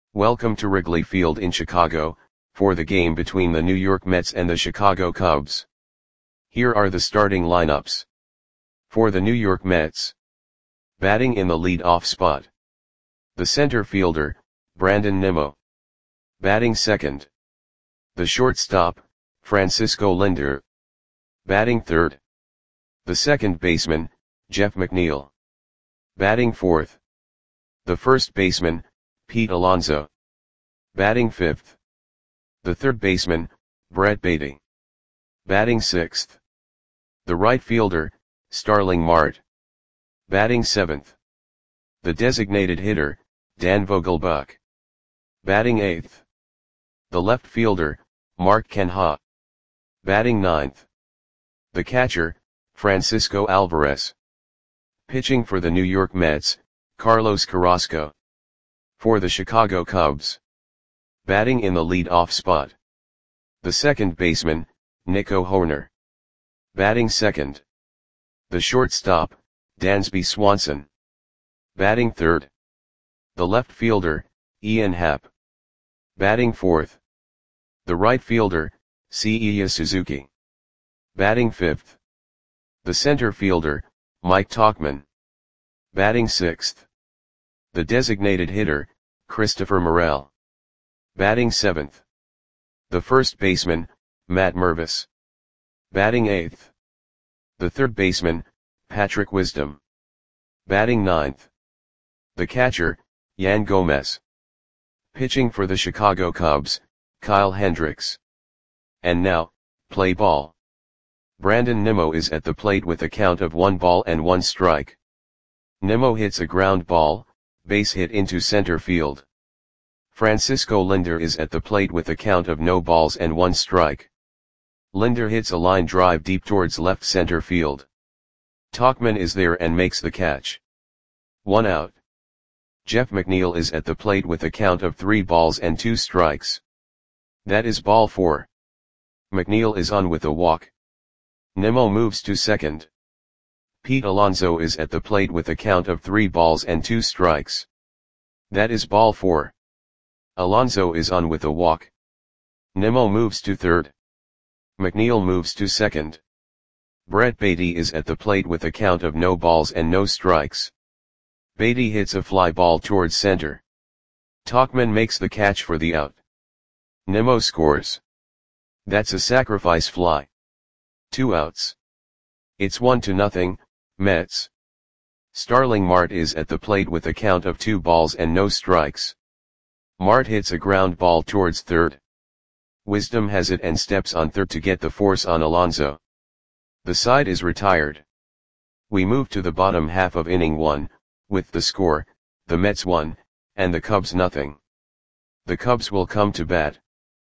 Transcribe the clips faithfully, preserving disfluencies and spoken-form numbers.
Welcome to Wrigley Field in Chicago, for the game between the New York Mets and the Chicago Cubs. Here are the starting lineups. For the New York Mets. Batting in the lead-off spot. The center fielder, Brandon Nimmo. Batting second. The shortstop, Francisco Lindor. Batting third. The second baseman, Jeff McNeil. Batting fourth. The first baseman, Pete Alonso. Batting fifth. The third baseman, Brett Baty. Batting sixth. The right fielder, Starling Marte. Batting seventh. The designated hitter, Dan Vogelbach. Batting eighth. The left fielder, Mark Canha. Batting ninth. The catcher, Francisco Alvarez. Pitching for the New York Mets, Carlos Carrasco. For the Chicago Cubs. Batting in the lead-off spot. The second baseman, Nico Hoerner. Batting second. The shortstop, Dansby Swanson. Batting third. The left fielder, Ian Happ. Batting fourth. The right fielder, Seiya Suzuki. Batting fifth. The center fielder, Mike Tauchman. Batting sixth. The designated hitter, Christopher Morel. Batting seventh. The first baseman, Matt Mervis. Batting eighth. The third baseman, Patrick Wisdom. Batting ninth. The catcher, Yan Gomez. Pitching for the Chicago Cubs, Kyle Hendricks. And now, play ball. Brandon Nimmo is at the plate with a count of one ball and one strike. Nimmo hits a ground ball, base hit into center field. Francisco Lindor is at the plate with a count of no balls and one strike. Lindor hits a line drive deep towards left center field. Tauchman is there and makes the catch. One out. Jeff McNeil is at the plate with a count of three balls and two strikes. That is ball four. McNeil is on with a walk. Nimmo moves to second. Pete Alonso is at the plate with a count of three balls and two strikes. That is ball four. Alonso is on with a walk. Nimmo moves to third. McNeil moves to second. Brett Baty is at the plate with a count of no balls and no strikes. Baty hits a fly ball towards center. Tauchman makes the catch for the out. Nimmo scores. That's a sacrifice fly. Two outs. It's one to nothing, Mets. Starling Marte is at the plate with a count of two balls and no strikes. Marte hits a ground ball towards third. Wisdom has it and steps on third to get the force on Alonso. The side is retired. We move to the bottom half of inning one, with the score, the Mets one, and the Cubs nothing. The Cubs will come to bat.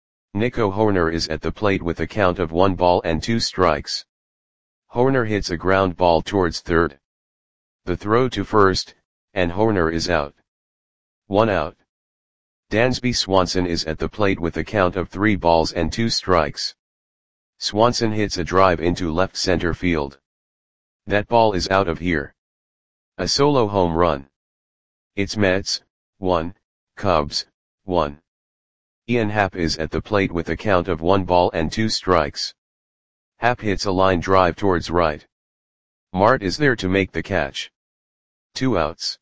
Nico Hoerner is at the plate with a count of one ball and two strikes. Hoerner hits a ground ball towards third. The throw to first, and Hoerner is out. One out. Dansby Swanson is at the plate with a count of three balls and two strikes. Swanson hits a drive into left center field. That ball is out of here. A solo home run. It's Mets, one, Cubs, one. Ian Happ is at the plate with a count of one ball and two strikes. Happ hits a line drive towards right. Marte is there to make the catch. Two outs.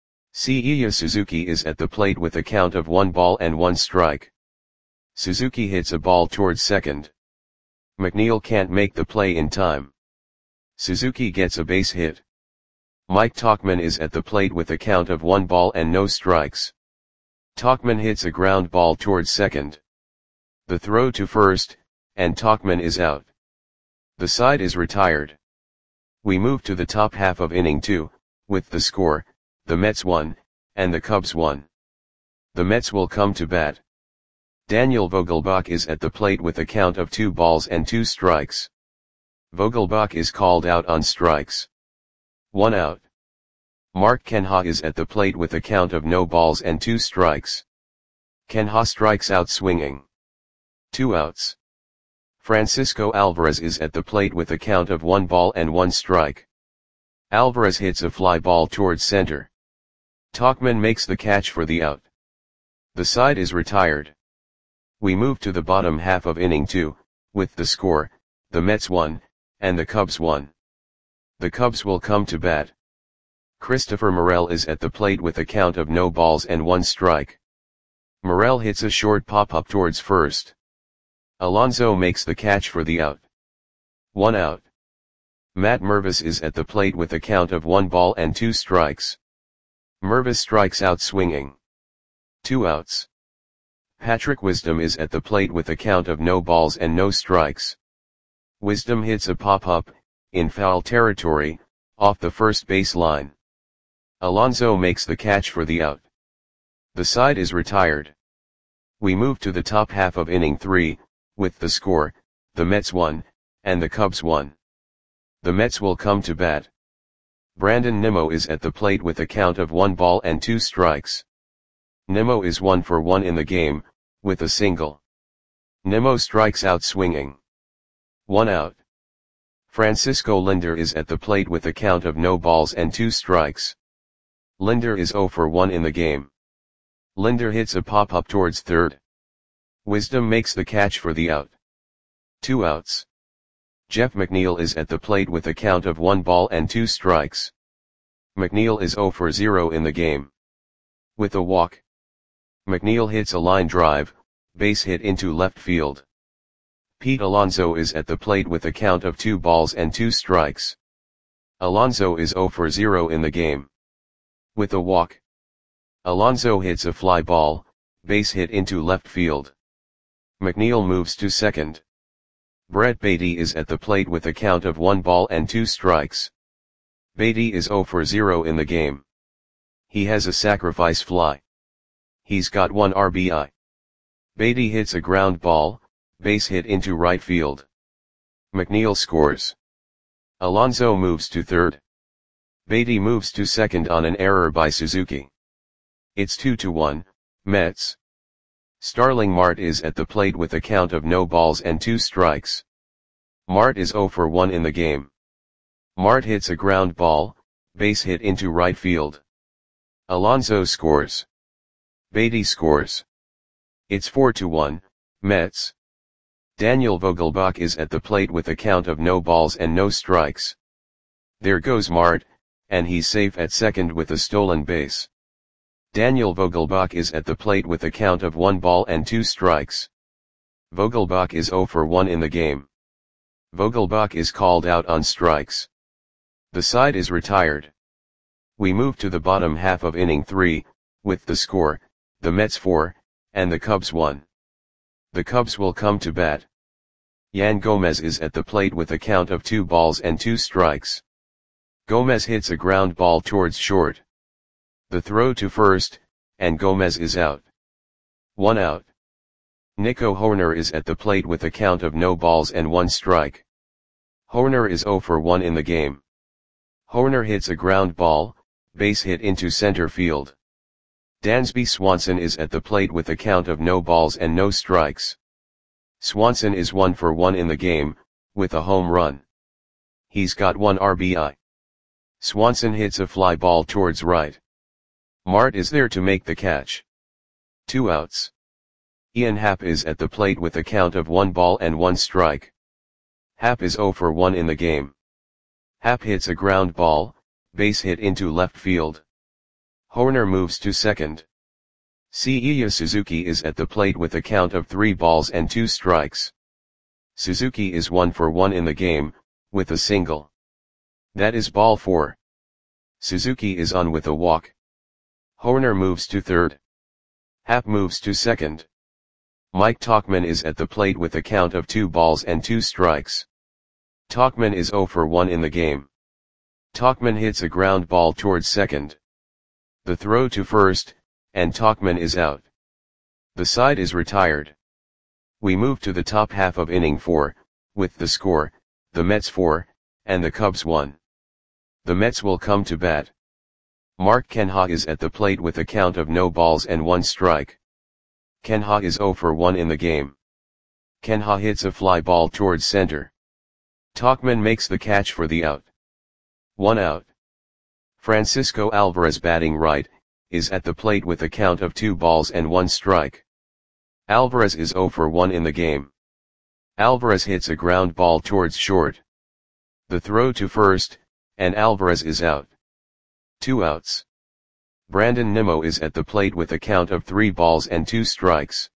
Seiya Suzuki is at the plate with a count of one ball and one strike. Suzuki hits a ball towards second. McNeil can't make the play in time. Suzuki gets a base hit. Mike Tauchman is at the plate with a count of one ball and no strikes. Tauchman hits a ground ball towards second. The throw to first, and Tauchman is out. The side is retired. We move to the top half of inning two, with the score, the Mets one, and the Cubs one. The Mets will come to bat. Daniel Vogelbach is at the plate with a count of two balls and two strikes. Vogelbach is called out on strikes. One out. Mark Canha is at the plate with a count of no balls and two strikes. Canha strikes out swinging. Two outs. Francisco Alvarez is at the plate with a count of one ball and one strike. Alvarez hits a fly ball towards center. Tauchman makes the catch for the out. The side is retired. We move to the bottom half of inning two, with the score, the Mets one, and the Cubs one. The Cubs will come to bat. Christopher Morel is at the plate with a count of no balls and one strike. Morel hits a short pop-up towards first. Alonso makes the catch for the out. One out. Matt Mervis is at the plate with a count of one ball and two strikes. Mervis strikes out swinging. Two outs. Patrick Wisdom is at the plate with a count of no balls and no strikes. Wisdom hits a pop-up, in foul territory, off the first base line. Alonso makes the catch for the out. The side is retired. We move to the top half of inning three, with the score, the Mets one, and the Cubs one. The Mets will come to bat. Brandon Nimmo is at the plate with a count of one ball and two strikes. Nimmo is one for one in the game, with a single. Nimmo strikes out swinging. One out. Francisco Lindor is at the plate with a count of no balls and two strikes. Lindor is zero for one in the game. Lindor hits a pop-up towards third. Wisdom makes the catch for the out. Two outs. Jeff McNeil is at the plate with a count of one ball and two strikes. McNeil is zero for zero in the game. With a walk. McNeil hits a line drive, base hit into left field. Pete Alonso is at the plate with a count of two balls and two strikes. Alonso is zero for zero in the game. With a walk. Alonso hits a fly ball, base hit into left field. McNeil moves to second. Brett Baty is at the plate with a count of one ball and two strikes. Baty is zero for zero in the game. He has a sacrifice fly. He's got one R B I. Baty hits a ground ball, base hit into right field. McNeil scores. Alonso moves to third. Baty moves to second on an error by Suzuki. It's two to one, Mets. Starling Marte is at the plate with a count of no balls and two strikes. Marte is zero for one in the game. Marte hits a ground ball, base hit into right field. Alonso scores. Baty scores. It's four to one, Mets. Daniel Vogelbach is at the plate with a count of no balls and no strikes. There goes Marte, and he's safe at second with a stolen base. Daniel Vogelbach is at the plate with a count of one ball and two strikes. Vogelbach is zero for one in the game. Vogelbach is called out on strikes. The side is retired. We move to the bottom half of inning three, with the score, the Mets four, and the Cubs one. The Cubs will come to bat. Yan Gomez is at the plate with a count of two balls and two strikes. Gomez hits a ground ball towards short. The throw to first, and Gomez is out. One out. Nico Hoerner is at the plate with a count of no balls and one strike. Hoerner is zero for one in the game. Hoerner hits a ground ball, base hit into center field. Dansby Swanson is at the plate with a count of no balls and no strikes. Swanson is one for one in the game, with a home run. He's got one R B I. Swanson hits a fly ball towards right. Marte is there to make the catch. Two outs. Ian Happ is at the plate with a count of one ball and one strike. Happ is zero for one in the game. Happ hits a ground ball, base hit into left field. Hoerner moves to second. Seiya Suzuki is at the plate with a count of three balls and two strikes. Suzuki is one for one in the game, with a single. That is ball four. Suzuki is on with a walk. Hoerner moves to third. Happ moves to second. Mike Tauchman is at the plate with a count of two balls and two strikes. Tauchman is zero for one in the game. Tauchman hits a ground ball towards second. The throw to first, and Tauchman is out. The side is retired. We move to the top half of inning four, with the score, the Mets four, and the Cubs one. The Mets will come to bat. Mark Canha is at the plate with a count of no balls and one strike. Canha is zero for one in the game. Canha hits a fly ball towards center. Tauchman makes the catch for the out. One out. Francisco Alvarez batting right, is at the plate with a count of two balls and one strike. Alvarez is zero for one in the game. Alvarez hits a ground ball towards short. The throw to first, and Alvarez is out. Two outs. Brandon Nimmo is at the plate with a count of three balls and two strikes.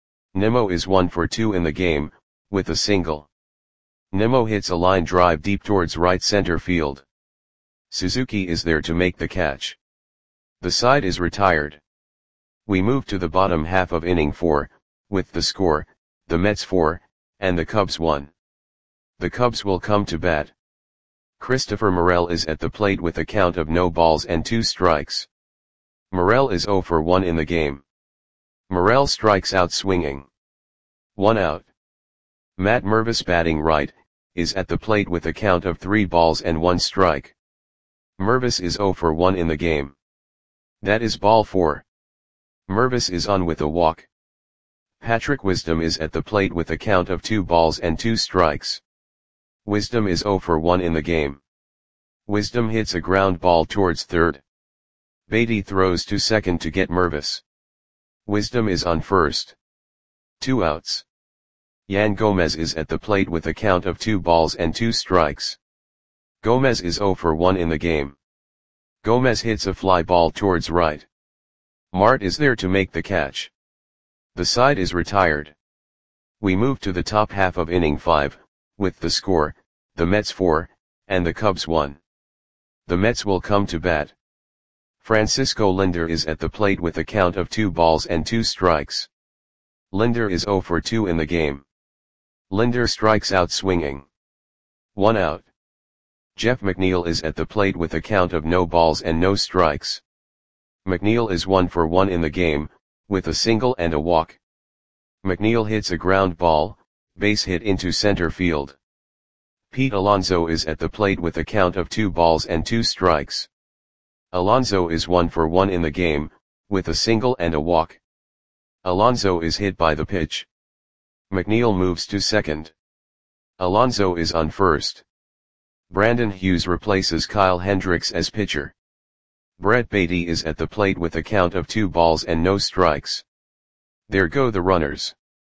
Nimmo is one for two in the game, with a single. Nimmo hits a line drive deep towards right center field. Suzuki is there to make the catch. The side is retired. We move to the bottom half of inning four, with the score, the Mets four, and the Cubs one. The Cubs will come to bat. Christopher Morel is at the plate with a count of no balls and two strikes. Morel is zero for one in the game. Morel strikes out swinging. One out. Matt Mervis, batting right, is at the plate with a count of three balls and one strike. Mervis is zero for one in the game. That is ball four. Mervis is on with a walk. Patrick Wisdom is at the plate with a count of two balls and two strikes. Wisdom is zero for one in the game. Wisdom hits a ground ball towards third. Beatty throws to second to get Mervis. Wisdom is on first. Two outs. Yan Gomez is at the plate with a count of two balls and two strikes. Gomez is zero for one in the game. Gomez hits a fly ball towards right. Mart is there to make the catch. The side is retired. We move to the top half of inning five, with the score, the Mets four, and the Cubs one. The Mets will come to bat. Francisco Lindor is at the plate with a count of two balls and two strikes. Lindor is zero for two in the game. Lindor strikes out swinging. One out. Jeff McNeil is at the plate with a count of no balls and no strikes. McNeil is one for one in the game, with a single and a walk. McNeil hits a ground ball, base hit into center field. Pete Alonso is at the plate with a count of two balls and two strikes. Alonso is one for one in the game, with a single and a walk. Alonso is hit by the pitch. McNeil moves to second. Alonso is on first. Brandon Hughes replaces Kyle Hendricks as pitcher. Brett Beatty is at the plate with a count of two balls and no strikes. There go the runners.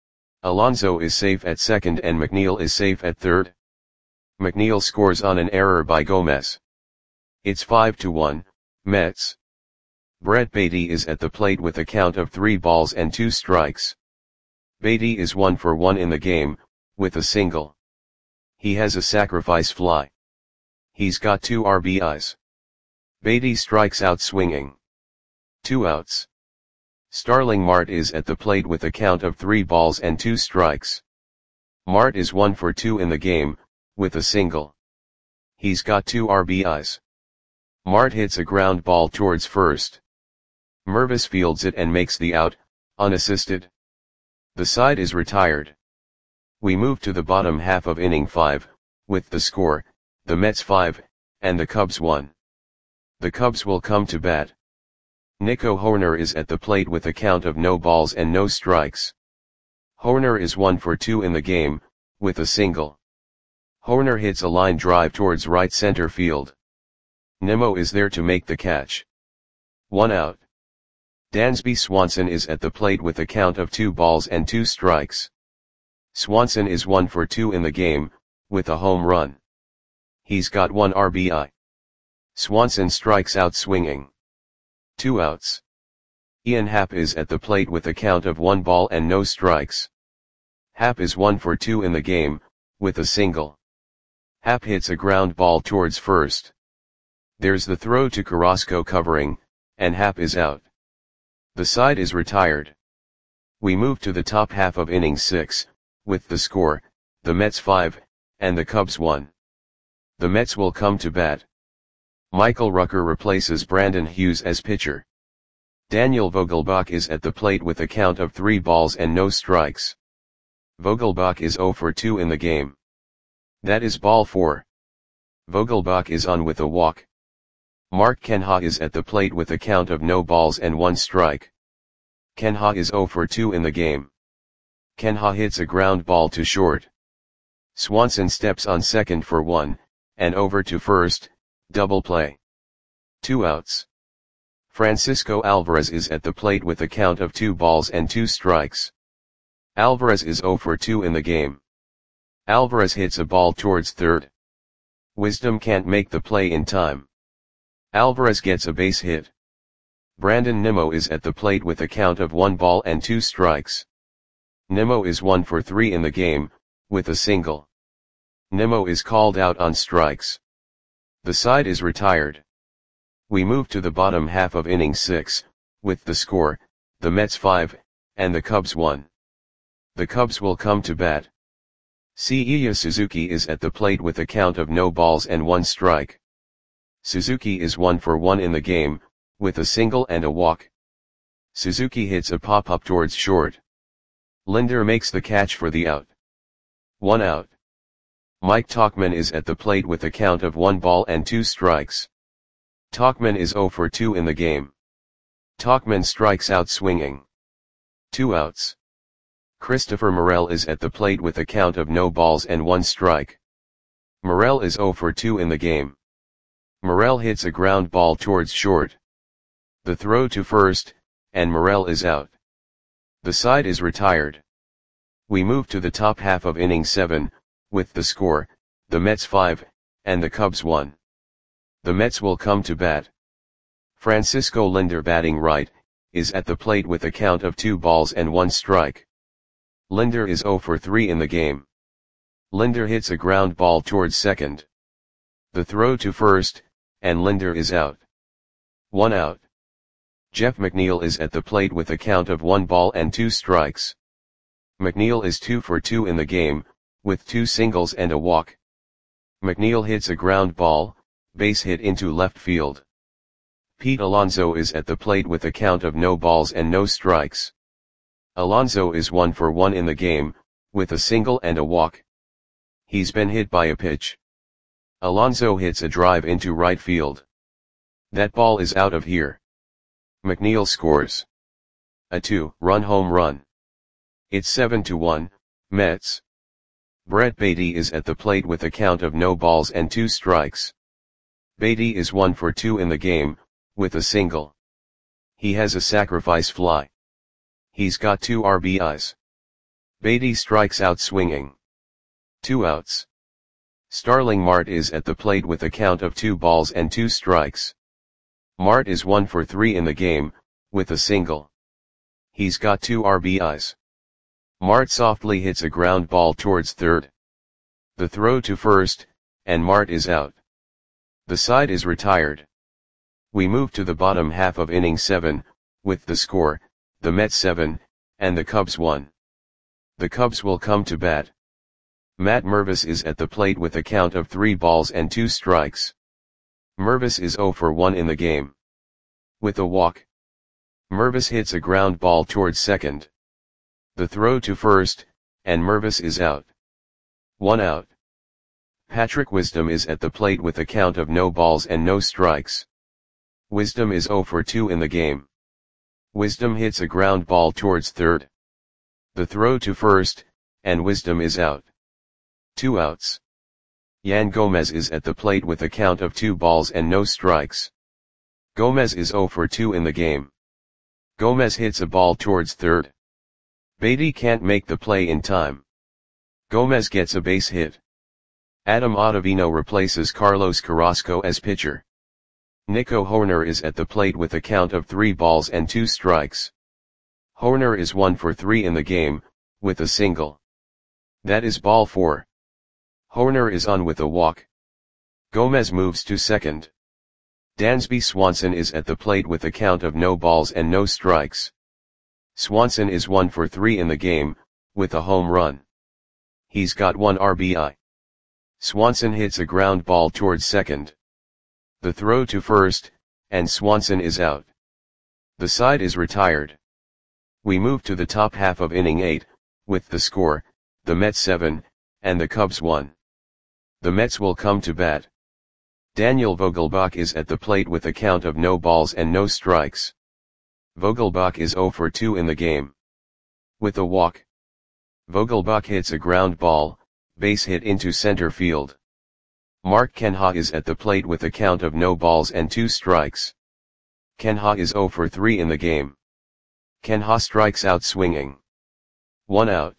Alonso is safe at second and McNeil is safe at third. McNeil scores on an error by Gomez. It's five to one, Mets. Brett Beatty is at the plate with a count of three balls and two strikes. Beatty is one for one in the game, with a single. He has a sacrifice fly. He's got two R B Is. Beatty strikes out swinging. Two outs. Starling Marte is at the plate with a count of three balls and two strikes. Marte is one for two in the game, with a single. He's got two R B Is. Marte hits a ground ball towards first. Mervis fields it and makes the out, unassisted. The side is retired. We move to the bottom half of inning five, with the score, the Mets five, and the Cubs one. The Cubs will come to bat. Nico Hoerner is at the plate with a count of no balls and no strikes. Hoerner is one for two in the game, with a single. Hoerner hits a line drive towards right center field. Nimmo is there to make the catch. One out. Dansby Swanson is at the plate with a count of two balls and two strikes. Swanson is one for two in the game, with a home run. He's got one R B I. Swanson strikes out swinging. Two outs. Ian Happ is at the plate with a count of one ball and no strikes. Happ is one for two in the game, with a single. Happ hits a ground ball towards first. There's the throw to Carrasco covering, and Happ is out. The side is retired. We move to the top half of inning six, with the score, the Mets five, and the Cubs one. The Mets will come to bat. Michael Rucker replaces Brandon Hughes as pitcher. Daniel Vogelbach is at the plate with a count of three balls and no strikes. Vogelbach is zero for two in the game. That is ball four. Vogelbach is on with a walk. Mark Kenha is at the plate with a count of no balls and one strike. Kenha is zero for two in the game. Kenha hits a ground ball to short. Swanson steps on second for one, and over to first, double play. Two outs. Francisco Alvarez is at the plate with a count of two balls and two strikes. Alvarez is zero for two in the game. Alvarez hits a ball towards third. Wisdom can't make the play in time. Alvarez gets a base hit. Brandon Nimmo is at the plate with a count of one ball and two strikes. Nimmo is one for three in the game, with a single. Nimmo is called out on strikes. The side is retired. We move to the bottom half of inning six, with the score, the Mets five, and the Cubs one. The Cubs will come to bat. Seiya Suzuki is at the plate with a count of no balls and one strike. Suzuki is one for one in the game, with a single and a walk. Suzuki hits a pop-up towards short. Linder makes the catch for the out. One out. Mike Tauchman is at the plate with a count of one ball and two strikes. Tauchman is zero for two in the game. Tauchman strikes out swinging. Two outs. Christopher Morel is at the plate with a count of no balls and one strike. Morel is zero for two in the game. Morel hits a ground ball towards short. The throw to first, and Morel is out. The side is retired. We move to the top half of inning seven, with the score, the Mets five, and the Cubs one. The Mets will come to bat. Francisco Linder, batting right, is at the plate with a count of two balls and one strike. Linder is zero for three in the game. Linder hits a ground ball towards second. The throw to first, and Linder is out. One out. Jeff McNeil is at the plate with a count of one ball and two strikes. McNeil is two for two in the game, with two singles and a walk. McNeil hits a ground ball, base hit into left field. Pete Alonso is at the plate with a count of no balls and no strikes. Alonso is one for one in the game, with a single and a walk. He's been hit by a pitch. Alonso hits a drive into right field. That ball is out of here. McNeil scores a two-run home run. It's seven to one, Mets. Brett Baty is at the plate with a count of no balls and two strikes. Baty is one for two in the game, with a single. He has a sacrifice fly. He's got two R B Is. Baty strikes out swinging. Two outs. Starling Marte is at the plate with a count of two balls and two strikes. Marte is one for three in the game, with a single. He's got two R B Is. Marte softly hits a ground ball towards third. The throw to first, and Marte is out. The side is retired. We move to the bottom half of inning seven, with the score, the Mets seven, and the Cubs one. The Cubs will come to bat. Matt Mervis is at the plate with a count of three balls and two strikes. Mervis is zero for one in the game. With a walk. Mervis hits a ground ball towards second. The throw to first, and Mervis is out. One out. Patrick Wisdom is at the plate with a count of no balls and no strikes. Wisdom is zero for two in the game. Wisdom hits a ground ball towards third. The throw to first, and Wisdom is out. Two outs. Yan Gomez is at the plate with a count of two balls and no strikes. Gomez is zero for two in the game. Gomez hits a ball towards third. Baty can't make the play in time. Gomez gets a base hit. Adam Ottavino replaces Carlos Carrasco as pitcher. Nico Hoerner is at the plate with a count of three balls and two strikes. Hoerner is one for three in the game, with a single. That is ball four. Hoerner is on with a walk. Gomez moves to second. Dansby Swanson is at the plate with a count of no balls and no strikes. Swanson is one for three in the game, with a home run. He's got one R B I. Swanson hits a ground ball towards second. The throw to first, and Swanson is out. The side is retired. We move to the top half of inning eight, with the score, the Mets seven, and the Cubs one. The Mets will come to bat. Daniel Vogelbach is at the plate with a count of no balls and no strikes. Vogelbach is zero for two in the game. With a walk. Vogelbach hits a ground ball, base hit into center field. Mark Canha is at the plate with a count of no balls and two strikes. Ken-Ha is zero for three in the game. Ken-Ha strikes out swinging. One out.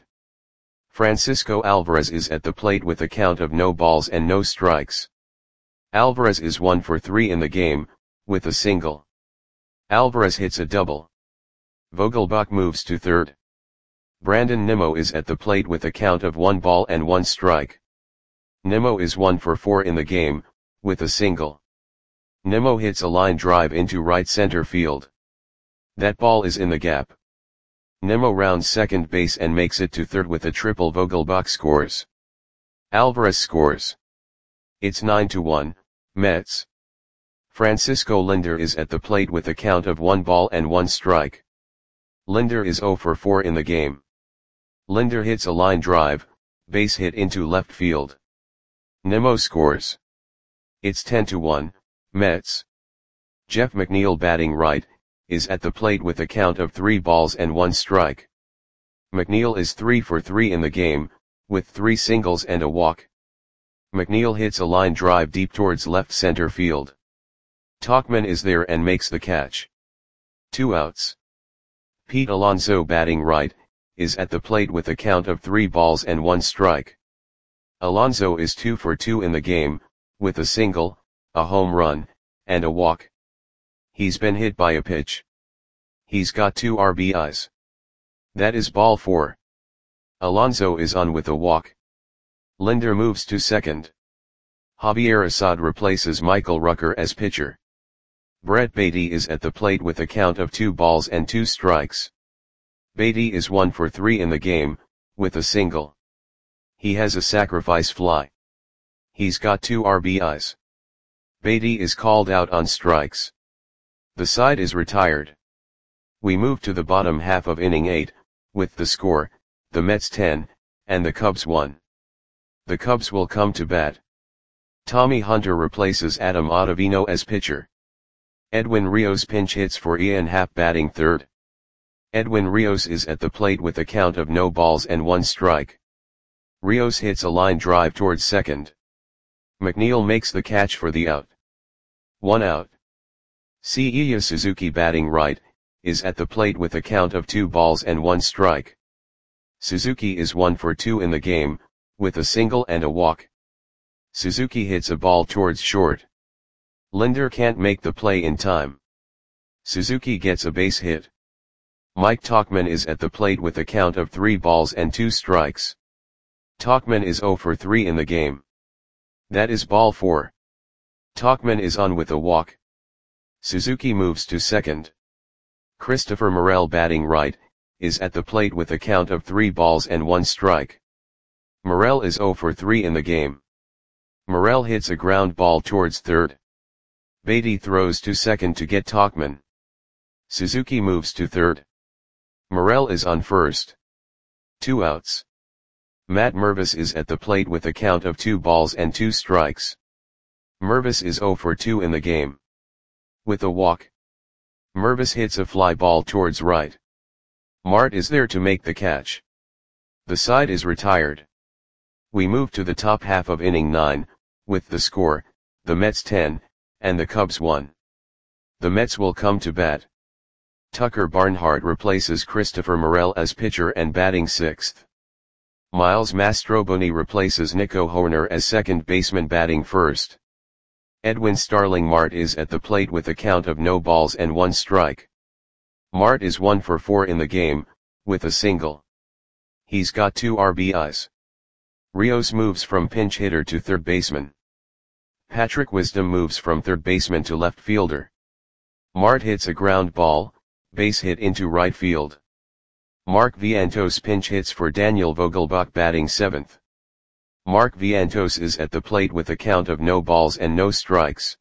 Francisco Alvarez is at the plate with a count of no balls and no strikes. Alvarez is one for three in the game, with a single. Alvarez hits a double. Vogelbach moves to third. Brandon Nimmo is at the plate with a count of one ball and one strike. Nimmo is one for four in the game, with a single. Nimmo hits a line drive into right center field. That ball is in the gap. Nimmo rounds second base and makes it to third with a triple. Vogelbach scores. Alvarez scores. It's nine to one, Mets. Francisco Lindor is at the plate with a count of one ball and one strike. Lindor is zero for four in the game. Lindor hits a line drive, base hit into left field. Nimmo scores. It's ten to one, Mets. Jeff McNeil, batting right, is at the plate with a count of three balls and one strike. McNeil is three for three in the game, with three singles and a walk. McNeil hits a line drive deep towards left center field. Tauchman is there and makes the catch. Two outs. Pete Alonso, batting right, is at the plate with a count of three balls and one strike. Alonso is two for two in the game, with a single, a home run, and a walk. He's been hit by a pitch. He's got two R B Is. That is ball four. Alonso is on with a walk. Lindor moves to second. Javier Assad replaces Michael Rucker as pitcher. Brett Baty is at the plate with a count of two balls and two strikes. Baty is one for three in the game, with a single. He has a sacrifice fly. He's got two R B Is. Baty is called out on strikes. The side is retired. We move to the bottom half of inning eight, with the score, the Mets ten, and the Cubs one. The Cubs will come to bat. Tommy Hunter replaces Adam Ottavino as pitcher. Edwin Rios pinch hits for Ian Happ, batting third. Edwin Rios is at the plate with a count of no balls and one strike. Rios hits a line drive towards second. McNeil makes the catch for the out. One out. Seiya Suzuki, batting right, is at the plate with a count of two balls and one strike. Suzuki is one for two in the game, with a single and a walk. Suzuki hits a ball towards short. Lindor can't make the play in time. Suzuki gets a base hit. Mike Tauchman is at the plate with a count of three balls and two strikes. Tauchman is zero for three in the game. That is ball four. Tauchman is on with a walk. Suzuki moves to second. Christopher Morel, batting right, is at the plate with a count of three balls and one strike. Morel is zero for three in the game. Morel hits a ground ball towards third. Baty throws to second to get Tauchman. Suzuki moves to third. Morel is on first. Two outs. Matt Mervis is at the plate with a count of two balls and two strikes. Mervis is zero for two in the game. With a walk. Mervis hits a fly ball towards right. Mart is there to make the catch. The side is retired. We move to the top half of inning nine, with the score, the Mets ten, and the Cubs one. The Mets will come to bat. Tucker Barnhart replaces Christopher Morel as pitcher and batting sixth. Miles Mastroboni replaces Nico Hoerner as second baseman, batting first. Edwin Starling Mart is at the plate with a count of no balls and one strike. Mart is one for four in the game, with a single. He's got two R B Is. Rios moves from pinch hitter to third baseman. Patrick Wisdom moves from third baseman to left fielder. Mart hits a ground ball, base hit into right field. Mark Vientos pinch hits for Daniel Vogelbach, batting seventh. Mark Vientos is at the plate with a count of no balls and no strikes.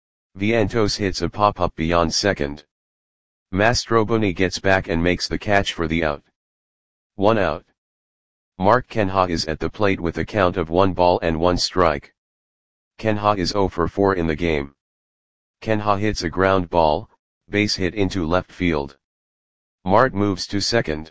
Vientos hits a pop-up beyond second. Mastroboni gets back and makes the catch for the out. One out. Mark Ken-Ha is at the plate with a count of one ball and one strike. Ken-Ha is zero for four in the game. Ken-Ha hits a ground ball, base hit into left field. Mart moves to second.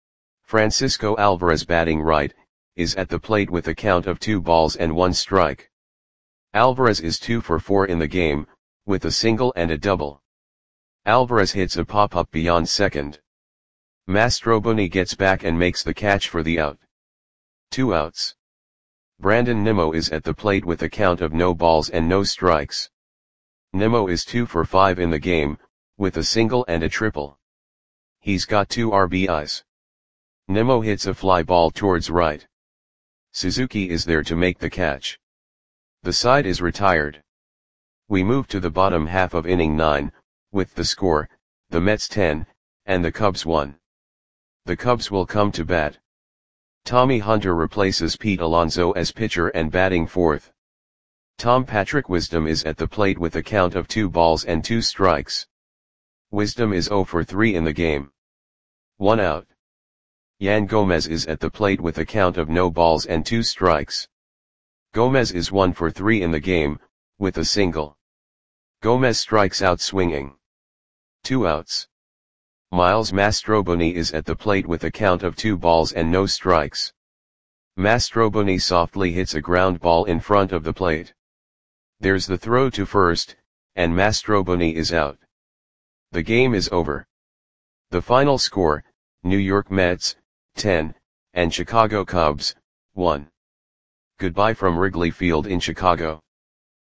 Francisco Alvarez, batting right, is at the plate with a count of two balls and one strike. Alvarez is two for four in the game, with a single and a double. Alvarez hits a pop-up beyond second. Mastrobuoni gets back and makes the catch for the out. Two outs. Brandon Nimmo is at the plate with a count of no balls and no strikes. Nimmo is two for five in the game, with a single and a triple. He's got two R B Is. Nimmo hits a fly ball towards right. Suzuki is there to make the catch. The side is retired. We move to the bottom half of inning nine, with the score, the Mets ten, and the Cubs one. The Cubs will come to bat. Tommy Hunter replaces Pete Alonso as pitcher and batting fourth. Tom Patrick Wisdom is at the plate with a count of two balls and two strikes. Wisdom is zero for three in the game. One out. Yan Gomez is at the plate with a count of no balls and two strikes. Gomez is one for three in the game, with a single. Gomez strikes out swinging. Two outs. Miles Mastrobuoni is at the plate with a count of two balls and no strikes. Mastrobuoni softly hits a ground ball in front of the plate. There's the throw to first, and Mastrobuoni is out. The game is over. The final score, New York Mets, ten, and Chicago Cubs, one. Goodbye from Wrigley Field in Chicago.